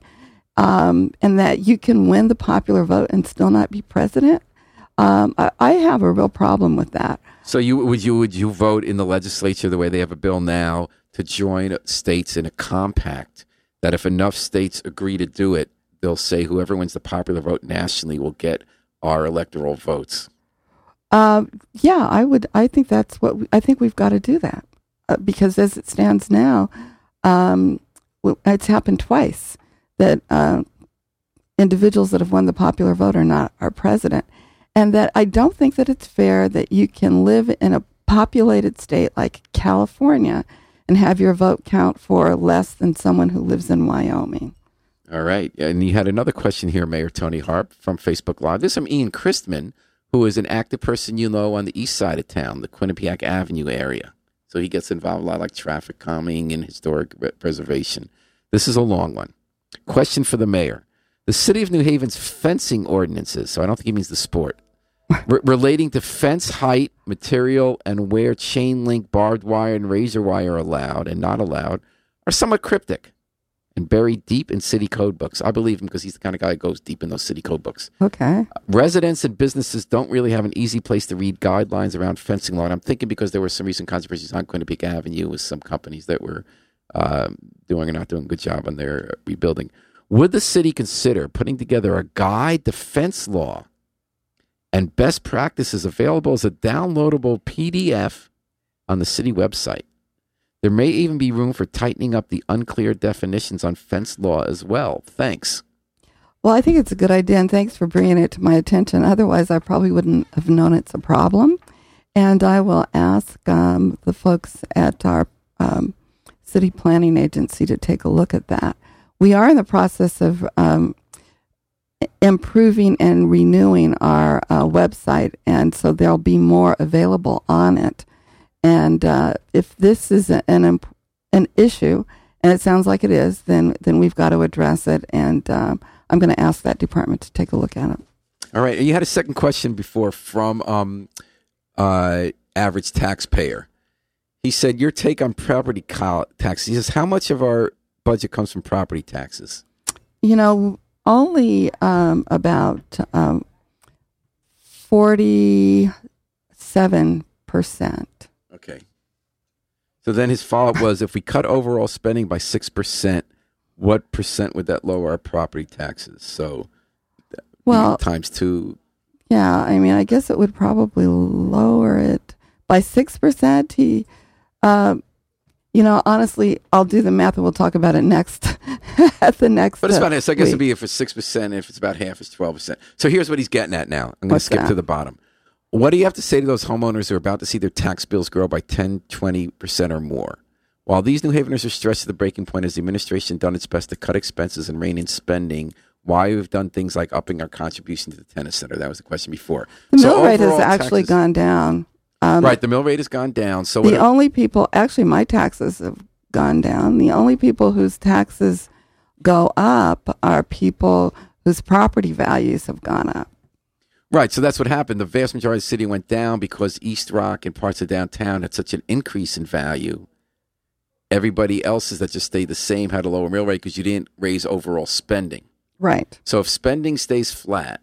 Um, and that you can win the popular vote and still not be president. Um, I, I have a real problem with that. So you would you would you vote in the legislature the way they have a bill now to join states in a compact that if enough states agree to do it, they'll say whoever wins the popular vote nationally will get our electoral votes? Uh, yeah, I would. I think that's what we, I think we've got to do that uh, because as it stands now, um, it's happened twice that uh, individuals that have won the popular vote are not our president, and that I don't think that it's fair that you can live in a populated state like California and have your vote count for less than someone who lives in Wyoming. All right. And you had another question here, Mayor Tony Harp from Facebook Live. This is from Ian Christman, who is an active person you know on the east side of town, the Quinnipiac Avenue area. So he gets involved a lot like traffic calming and historic preservation. This is a long one. Question for the mayor. The city of New Haven's fencing ordinances, so I don't think he means the sport, re- relating to fence height, material, and where chain link, barbed wire, and razor wire are allowed and not allowed, are somewhat cryptic and buried deep in city code books. I believe him because he's the kind of guy who goes deep in those city code books. Okay. Uh, residents and businesses don't really have an easy place to read guidelines around fencing law. And I'm thinking because there were some recent controversies on Quinnipiac Avenue with some companies that were uh, doing or not doing a good job on their rebuilding. Would the city consider putting together a guide to fence law and best practices available as a downloadable P D F on the city website? There may even be room for tightening up the unclear definitions on fence law as well. Thanks. Well, I think it's a good idea, and thanks for bringing it to my attention. Otherwise, I probably wouldn't have known it's a problem. And I will ask um, the folks at our um, city planning agency to take a look at that. we are in the process of um, improving and renewing our uh, website, and so there'll be more available on it. And uh, if this is a, an an issue, and it sounds like it is, then then we've got to address it. And um, I'm going to ask that department to take a look at it. All right. And you had a second question before from um, uh, average taxpayer. He said, your take on property taxes. He says, how much of our budget comes from property taxes? You know, only um, about um, forty-seven percent. Okay. So then his follow-up was, if we cut overall spending by six percent, what percent would that lower our property taxes? So well, times two. Yeah, I mean, I guess it would probably lower it by six percent. He, uh, you know, honestly, I'll do the math and we'll talk about it next at the next. But it's about uh, it. So I guess week. it'd be if it's six percent, if it's about half, it's twelve percent. So here's what he's getting at now. I'm going to skip that? to the bottom. What do you have to say to those homeowners who are about to see their tax bills grow by ten, twenty percent or more? While these New Haveners are stressed to the breaking point, has the administration done its best to cut expenses and rein in spending? Why we've done things like upping our contribution to the tennis center? That was the question before. The so mill rate has actually taxes, gone down. Um, right, the mill rate has gone down. So the it, only people, actually, my taxes have gone down. The only people whose taxes go up are people whose property values have gone up. Right, so that's what happened. The vast majority of the city went down because East Rock and parts of downtown had such an increase in value. Everybody else's that just stayed the same had a lower mill rate because you didn't raise overall spending. Right. So if spending stays flat,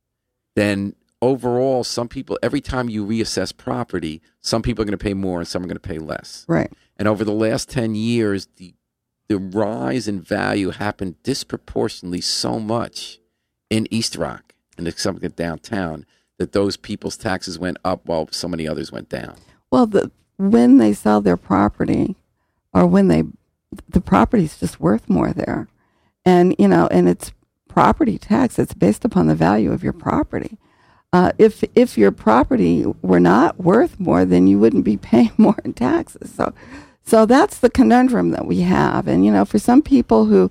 then overall, some people, every time you reassess property, some people are going to pay more and some are going to pay less. Right. And over the last ten years, the the rise in value happened disproportionately so much in East Rock and something downtown that those people's taxes went up while so many others went down. Well, the, when they sell their property, or when they, the property's just worth more there. And, you know, and it's property tax. It's based upon the value of your property. Uh, if if your property were not worth more, then you wouldn't be paying more in taxes. So, so that's the conundrum that we have. And, you know, for some people who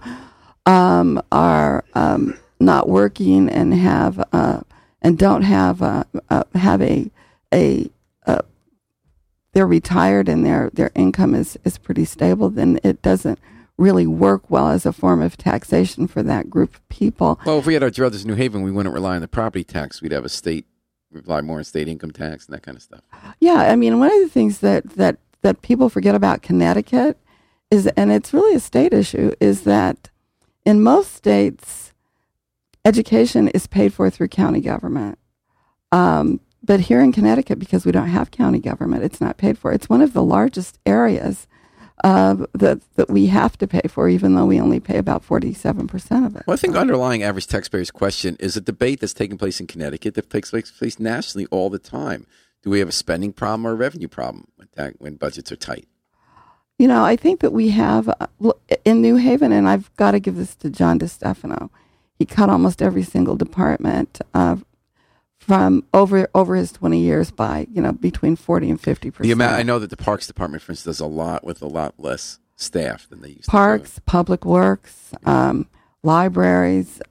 um, are um, not working and have uh, and don't have uh, uh, have a a uh, they're retired and their their income is, is pretty stable, then it doesn't really work well as a form of taxation for that group of people. Well, if we had our druthers in New Haven, we wouldn't rely on the property tax. We'd have a state, rely more on state income tax and that kind of stuff. Yeah, I mean, one of the things that, that, that people forget about Connecticut is, and it's really a state issue, is that in most states, education is paid for through county government. Um, but here in Connecticut, because we don't have county government, it's not paid for. It's one of the largest areas Uh, that that we have to pay for, even though we only pay about forty-seven percent of it. Well, I think underlying average taxpayer's question is a debate that's taking place in Connecticut that takes place nationally all the time. Do we have a spending problem or a revenue problem when, ta- when budgets are tight? You know, I think that we have, uh, in New Haven, and I've got to give this to John DeStefano, he cut almost every single department uh, from over over his twenty years by, you know, between forty and fifty percent. The amount, I know that the Parks Department, for instance, does a lot with a lot less staff than they used Parks, to do. Public Works, um, libraries,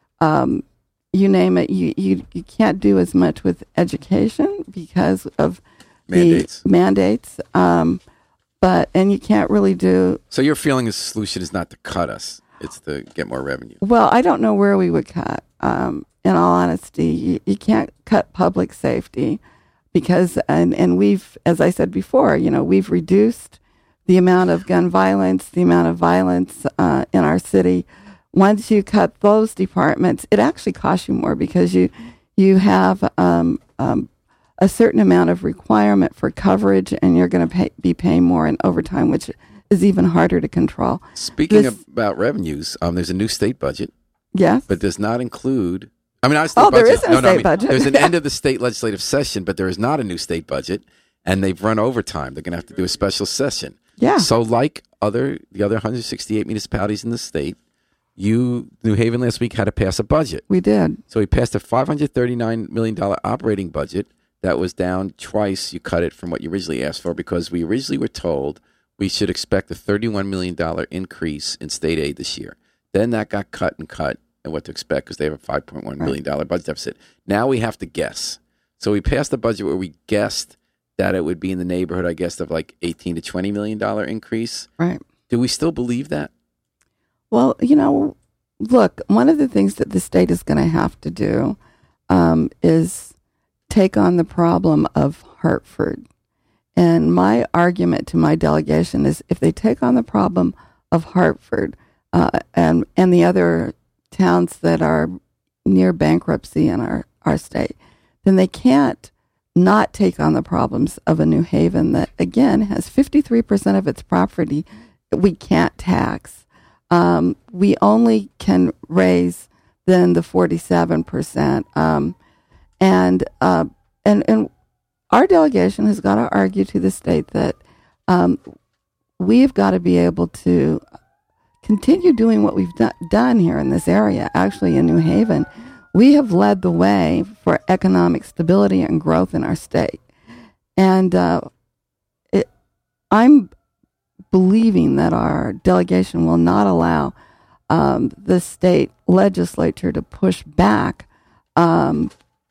um, you name it. You, you you can't do as much with education because of Mandates. the mandates. Um, but, and you can't really do. So your feeling is the solution is not to cut us, it's to get more revenue. Well, I don't know where we would cut. Um, in all honesty, you, you can't cut public safety because, and, and we've, as I said before, you know, we've reduced the amount of gun violence, the amount of violence uh, in our city. Once you cut those departments, it actually costs you more because you you have um, um, a certain amount of requirement for coverage, and you're going to pay, be paying more in overtime, which is even harder to control. Speaking This- about revenues, um, there's a new state budget, Yes. but does not include. I mean, not a state Oh, budget. there isn't a no, no, I state mean, budget. There's an end of the state legislative session, but there is not a new state budget, and they've run overtime. They're going to have to do a special session. Yeah. So, like other the other one hundred sixty-eight municipalities in the state, you New Haven last week had to pass a budget. We did. So we passed a five hundred thirty-nine million dollars operating budget that was down twice. You cut it from what you originally asked for because we originally were told we should expect a thirty-one million dollars increase in state aid this year. Then that got cut and cut, and what to expect because they have a five point one billion dollars right. budget deficit. Now we have to guess. So we passed the budget where we guessed that it would be in the neighborhood, I guess, of like eighteen to twenty million dollars increase. Right. Do we still believe that? Well, you know, look, one of the things that the state is going to have to do um, is take on the problem of Hartford. And my argument to my delegation is if they take on the problem of Hartford uh, and and the other towns that are near bankruptcy in our, our state, then they can't not take on the problems of a New Haven that, again, has fifty-three percent of its property that we can't tax. Um, we only can raise then the forty-seven percent. Um, and, uh, and, and our delegation has got to argue to the state that um, we've got to be able to continue doing what we've do- done here in this area, actually in New Haven. We have led the way for economic stability and growth in our state. And uh, it, I'm believing that our delegation will not allow um, the state legislature to push back um,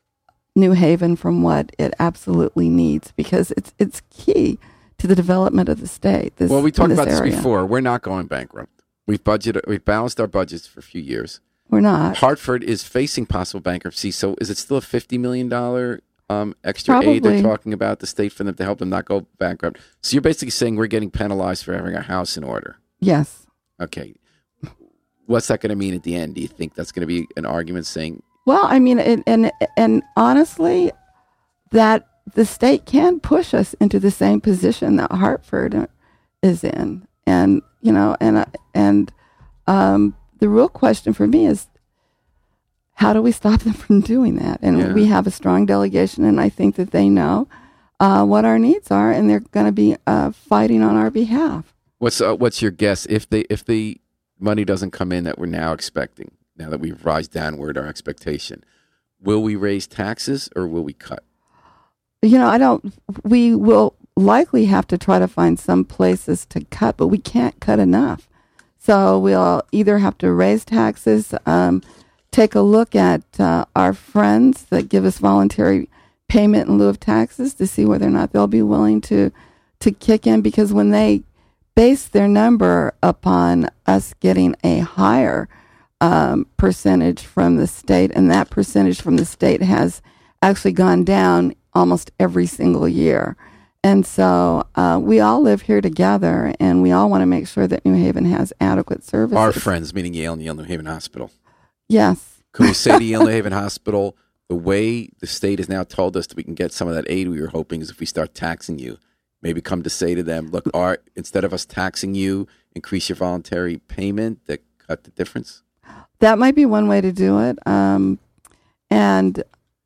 New Haven from what it absolutely needs, because it's it's key to the development of the state. This, well, we talked this about area. this before. We're not going bankrupt. We've budgeted. We've balanced our budgets for a few years. We're not. Hartford is facing possible bankruptcy. So is it still a fifty million dollars um, extra Probably. aid they're talking about the state for them to help them not go bankrupt? So you're basically saying we're getting penalized for having our house in order. Yes. Okay. What's that going to mean at the end? Do you think that's going to be an argument saying? Well, I mean, and, and and honestly, that the state can push us into the same position that Hartford is in, and you know, and and um, the real question for me is, how do we stop them from doing that? And yeah. we have a strong delegation, and I think that they know uh, what our needs are, and they're going to be uh, fighting on our behalf. What's uh, what's your guess if they if the money doesn't come in that we're now expecting? Now that we've rised downward our expectation, will we raise taxes or will we cut? You know, I don't, we will likely have to try to find some places to cut, but we can't cut enough. So we'll either have to raise taxes, um, take a look at uh, our friends that give us voluntary payment in lieu of taxes to see whether or not they'll be willing to, to kick in, because when they base their number upon us getting a higher Um, percentage from the state, and that percentage from the state has actually gone down almost every single year. And so uh, we all live here together, and we all want to make sure that New Haven has adequate services. Our friends, meaning Yale and Yale New Haven Hospital. Yes. Could we say to Yale New Haven Hospital, the way the state has now told us that we can get some of that aid we were hoping is if we start taxing you, maybe come to say to them, look, our, instead of us taxing you, increase your voluntary payment that cut the difference? That might be one way to do it. Um, and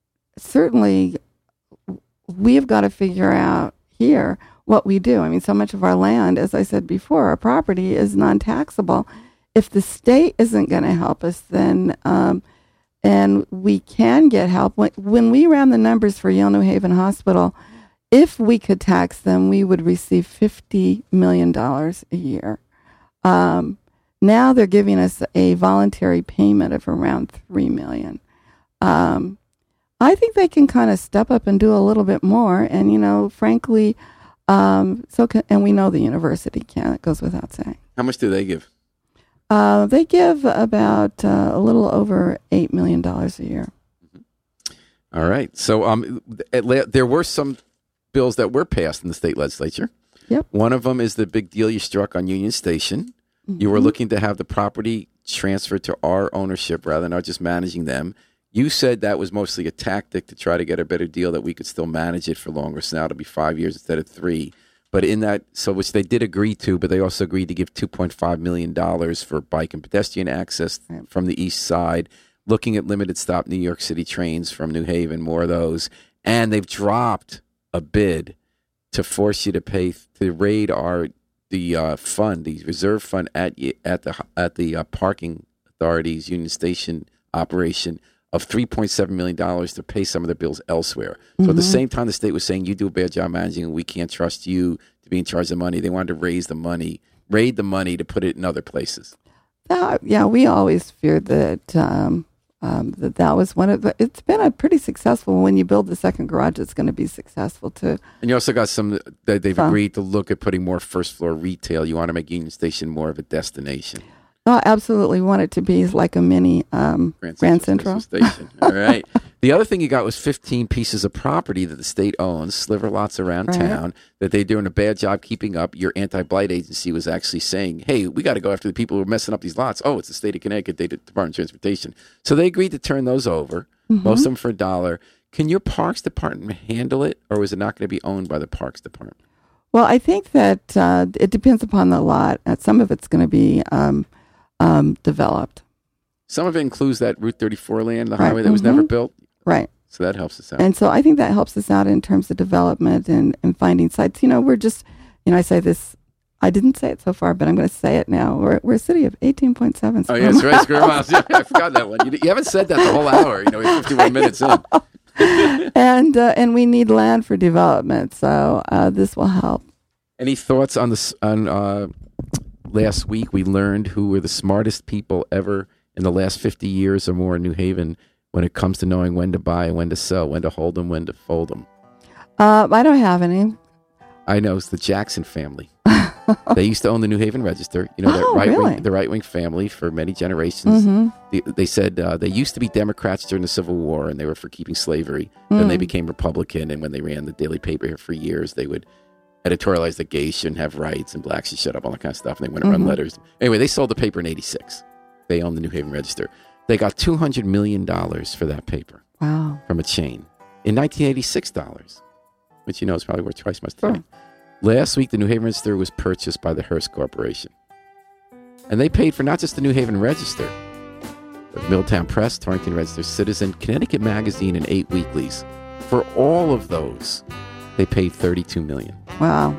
certainly we have got to figure out here what we do. I mean, so much of our land, as I said before, our property is non-taxable. If the state isn't going to help us, then, um, and we can get help. When, when we ran the numbers for Yale New Haven Hospital, if we could tax them, we would receive fifty million dollars a year. Um, Now they're giving us a voluntary payment of around three million dollars. Um, I think they can kind of step up and do a little bit more. And, you know, frankly, um, so can, and we know the university can. It goes without saying. How much do they give? Uh, they give about uh, a little over eight million dollars a year. Mm-hmm. All right. So um, there were some bills that were passed in the state legislature. Yep. One of them is the big deal you struck on Union Station. You were looking to have the property transferred to our ownership rather than our just managing them. You said that was mostly a tactic to try to get a better deal, that we could still manage it for longer. So now it'll be five years instead of three. But in that, so which they did agree to, but they also agreed to give two point five million dollars for bike and pedestrian access right. from the east side, looking at limited stop New York City trains from New Haven, more of those. And they've dropped a bid to force you to pay, to raid our the uh, fund, the reserve fund at at the at the uh, parking authority's Union Station operation of three point seven million dollars to pay some of the bills elsewhere. So mm-hmm. at the same time, the state was saying you do a bad job managing, and we can't trust you to be in charge of the money. They wanted to raise the money, raid the money to put it in other places. that, yeah, we always feared that um, um, that that was one of the. It's been a pretty successful. When you build the second garage, it's going to be successful too. And you also got some that they've So- agreed to look at putting more first floor retail. You want to make Union Station more of a destination. Oh, absolutely. We want it to be like a mini um, Grand Central. Station. All right. The other thing you got was fifteen pieces of property that the state owns, sliver lots around Right. town, that they're doing a bad job keeping up. Your anti-blight agency was actually saying, hey, we got to go after the people who are messing up these lots. Oh, it's the state of Connecticut Data Department of Transportation. So they agreed to turn those over, Mm-hmm. most of them for a dollar. Can your Parks Department handle it, or is it not going to be owned by the Parks Department? Well, I think that uh, it depends upon the lot. Uh, some of it's going to be um, um, developed. Some of it includes that Route thirty-four land, the Right. highway that was Mhm. never built. Right. So that helps us out. And so I think that helps us out in terms of development and, and finding sites. You know, we're just, you know, I say this, I didn't say it so far, but I'm going to say it now. We're, we're a city of eighteen point seven Oh, square yeah, that's right. miles. Square miles. Yeah, I forgot that one. You, you haven't said that the whole hour. You know, we're fifty-one minutes in. and, uh, and we need land for development. So uh, this will help. Any thoughts on this? On uh, last week, we learned who were the smartest people ever in the last fifty years or more in New Haven when it comes to knowing when to buy and when to sell, when to hold them, when to fold them. Uh, I don't have any. I know it's the Jackson family. They used to own the New Haven Register. You know, that Oh, right really? wing, the right wing family for many generations. Mm-hmm. They, they said uh, they used to be Democrats during the Civil War, and they were for keeping slavery. Then they Mm. became Republican, and when they ran the daily paper here for years, they would editorialize that gays shouldn't have rights and blacks should shut up, all that kind of stuff. And they wouldn't run Mhm. letters. Anyway, they sold the paper in eighty-six. They owned the New Haven Register. They got two hundred million dollars for that paper Wow. from a chain in nineteen eighty-six dollars, which you know is probably worth twice as much Sure. today. Last week, the New Haven Register was purchased by the Hearst Corporation. And they paid for not just the New Haven Register, but Milltown Press, Torrington Register, Citizen, Connecticut Magazine, and eight weeklies. For all of those, they paid thirty-two million dollars. Wow.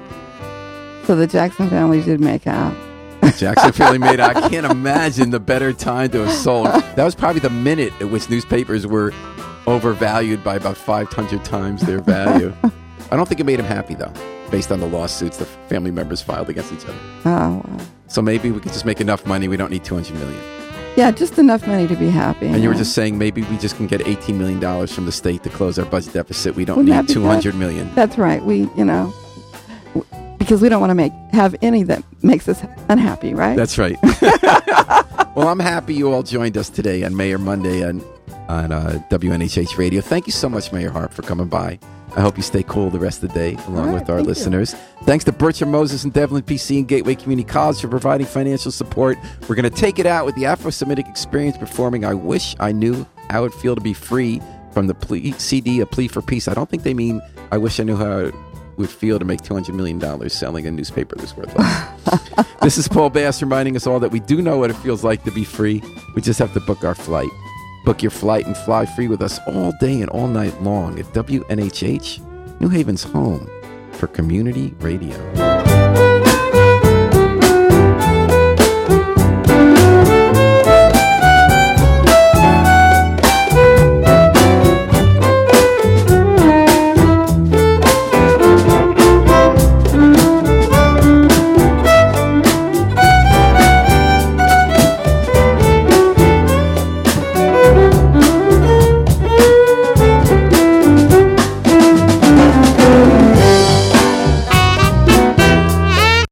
So the Jackson family did make out. Jackson family made it. I can't imagine the better time to have sold. That was probably the minute at which newspapers were overvalued by about five hundred times their value. I don't think it made him happy, though, based on the lawsuits the family members filed against each other. Oh, wow. So maybe we could just make enough money. We don't need two hundred million dollars. Yeah, just enough money to be happy. And you were know. just saying maybe we just can get eighteen million dollars from the state to close our budget deficit. We don't Wouldn't that need be two hundred million dollars. That's right. We, you know, w- because we don't want to make have any that makes us unhappy, right? That's right. Well, I'm happy you all joined us today on Mayor Monday on, on uh, W N H H Radio. Thank you so much, Mayor Harp, for coming by. I hope you stay cool the rest of the day along All right, with our thank you. listeners. Thanks to Bertram Moses and Devlin P C and Gateway Community College for providing financial support. We're going to take it out with the Afro-Semitic Experience performing I Wish I Knew How It Feel to Be Free from the plea, C D A Plea for Peace. I don't think they mean I wish I knew how it would feel to make two hundred million dollars selling a newspaper that's worth less. This is Paul Bass reminding us all that we do know what it feels like to be free. We just have to book our flight. Book your flight and fly free with us all day and all night long at W N H H, New Haven's home for community radio.